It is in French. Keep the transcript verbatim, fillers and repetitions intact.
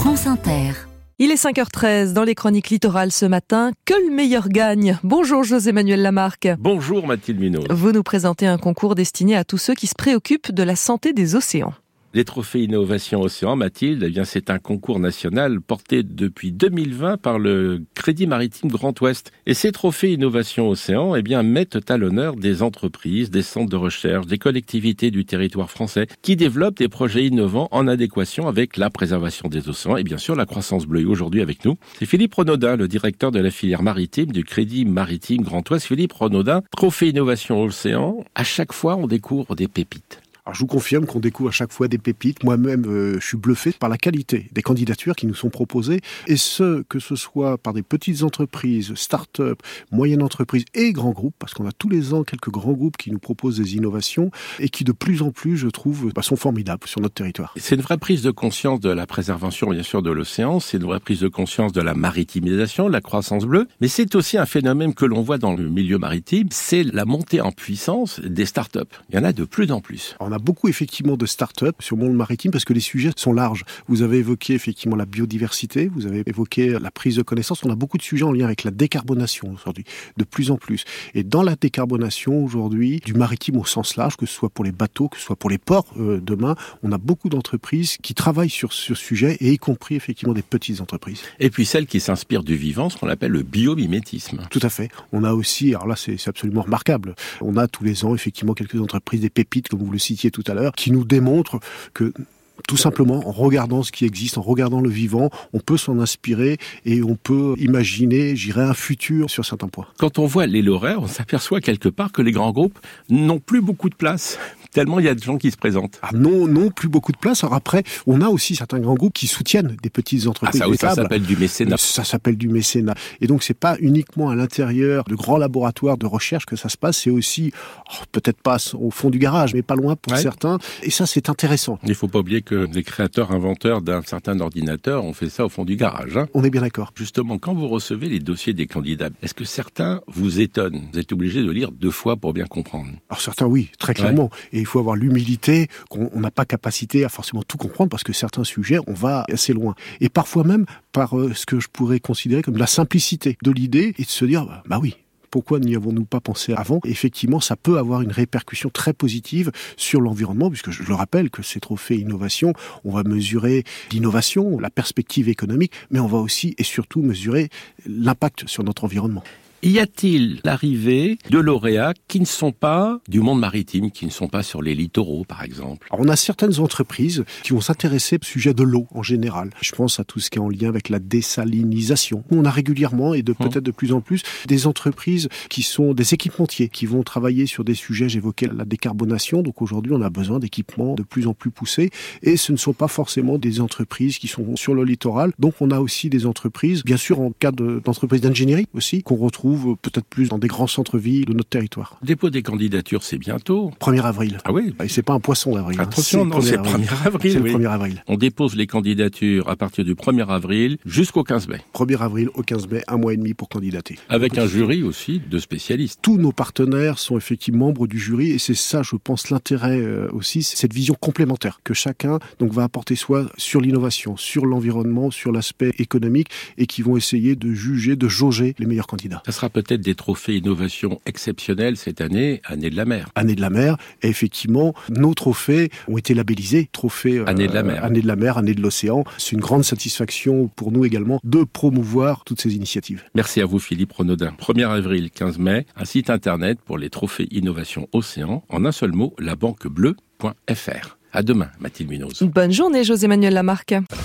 France Inter. Il est cinq heures treize dans les chroniques littorales ce matin. Que le meilleur gagne. Bonjour José-Manuel Lamarque. Bonjour Mathilde Munoz. Vous nous présentez un concours destiné à tous ceux qui se préoccupent de la santé des océans. Les trophées Innovation Océan, Mathilde, eh bien, c'est un concours national porté depuis deux mille vingt par le Crédit Maritime Grand Ouest. Et ces trophées Innovation Océan, eh bien, mettent à l'honneur des entreprises, des centres de recherche, des collectivités du territoire français qui développent des projets innovants en adéquation avec la préservation des océans et bien sûr la croissance bleue. Aujourd'hui avec nous, c'est Philippe Renaudin, le directeur de la filière maritime du Crédit Maritime Grand Ouest. Philippe Renaudin, trophée Innovation Océan, à chaque fois on découvre des pépites. Alors je vous confirme qu'on découvre à chaque fois des pépites. Moi-même, euh, je suis bluffé par la qualité des candidatures qui nous sont proposées. Et ce, que ce soit par des petites entreprises, start-up, moyennes entreprises et grands groupes, parce qu'on a tous les ans quelques grands groupes qui nous proposent des innovations et qui de plus en plus, je trouve, bah, sont formidables sur notre territoire. C'est une vraie prise de conscience de la préservation, bien sûr, de l'océan. C'est une vraie prise de conscience de la maritimisation, de la croissance bleue. Mais c'est aussi un phénomène que l'on voit dans le milieu maritime. C'est la montée en puissance des start-up. Il y en a de plus en plus. Alors, on a beaucoup effectivement de start-up sur le monde maritime parce que les sujets sont larges. Vous avez évoqué effectivement la biodiversité, vous avez évoqué la prise de connaissance. On a beaucoup de sujets en lien avec la décarbonation aujourd'hui, de plus en plus. Et dans la décarbonation aujourd'hui, du maritime au sens large, que ce soit pour les bateaux, que ce soit pour les ports euh, demain, on a beaucoup d'entreprises qui travaillent sur ce sujet et y compris effectivement des petites entreprises. Et puis celles qui s'inspirent du vivant, ce qu'on appelle le biomimétisme. Tout à fait. On a aussi, alors là c'est, c'est absolument remarquable, on a tous les ans effectivement quelques entreprises, des pépites comme vous le citiez tout à l'heure, qui nous démontrent que tout simplement, en regardant ce qui existe, en regardant le vivant, on peut s'en inspirer et on peut imaginer, j'irais, un futur sur certains points. Quand on voit les lauréats, on s'aperçoit quelque part que les grands groupes n'ont plus beaucoup de place. Tellement il y a de gens qui se présentent. Ah non, non, plus beaucoup de place. Alors après, on a aussi certains grands groupes qui soutiennent des petites entreprises. Ah ça, oui, ça s'appelle du mécénat. Ça s'appelle du mécénat. Et donc c'est pas uniquement à l'intérieur de grands laboratoires de recherche que ça se passe, c'est aussi, oh, peut-être pas au fond du garage, mais pas loin pour ouais. certains. Et ça, c'est intéressant. Il faut pas oublier que les créateurs, inventeurs d'un certain ordinateur ont fait ça au fond du garage. Hein. On est bien d'accord. Justement, quand vous recevez les dossiers des candidats, est-ce que certains vous étonnent ? Vous êtes obligé de lire deux fois pour bien comprendre. Alors certains, oui, très clairement. Ouais. Et il faut avoir l'humilité qu'on n'a pas capacité à forcément tout comprendre parce que certains sujets, on va assez loin. Et parfois même par euh, ce que je pourrais considérer comme la simplicité de l'idée et de se dire, bah, bah oui, pourquoi n'y avons-nous pas pensé avant ? Et effectivement, ça peut avoir une répercussion très positive sur l'environnement, puisque je le rappelle que ces trophées innovation, on va mesurer l'innovation, la perspective économique, mais on va aussi et surtout mesurer l'impact sur notre environnement. Y a-t-il l'arrivée de lauréats qui ne sont pas du monde maritime, qui ne sont pas sur les littoraux, par exemple ? Alors, on a certaines entreprises qui vont s'intéresser au sujet de l'eau en général. Je pense à tout ce qui est en lien avec la désalinisation. On a régulièrement, et de peut-être de plus en plus, des entreprises qui sont des équipementiers, qui vont travailler sur des sujets, j'évoquais la décarbonation. Donc aujourd'hui, on a besoin d'équipements de plus en plus poussés. Et ce ne sont pas forcément des entreprises qui sont sur le littoral. Donc on a aussi des entreprises, bien sûr en cas de, d'entreprises d'ingénierie aussi, qu'on retrouve peut-être plus dans des grands centres-villes de notre territoire. Le dépôt des candidatures, c'est bientôt. premier avril. Ah oui. Et c'est pas un poisson d'avril. Attention, hein. c'est, non, c'est le premier avril. C'est oui. le premier avril. On dépose les candidatures à partir du premier avril jusqu'au quinze mai. premier avril au quinze mai, un mois et demi pour candidater. Avec un jury aussi de spécialistes. Tous nos partenaires sont effectivement membres du jury et c'est ça, je pense, l'intérêt euh, aussi, c'est cette vision complémentaire que chacun donc va apporter soit sur l'innovation, sur l'environnement, sur l'aspect économique et qui vont essayer de juger, de jauger les meilleurs candidats. Ça sera peut-être des trophées innovation exceptionnelle cette année, année de la mer. Année de la mer, et effectivement, nos trophées ont été labellisés, trophées euh, année de la mer. Année de la mer, année de l'océan. C'est une grande satisfaction pour nous également de promouvoir toutes ces initiatives. Merci à vous Philippe Renaudin. premier avril, quinze mai, un site internet pour les trophées innovation océan, en un seul mot, la banque bleue point f r. À demain, Mathilde Munoz. Bonne journée, José-Manuel Lamarque.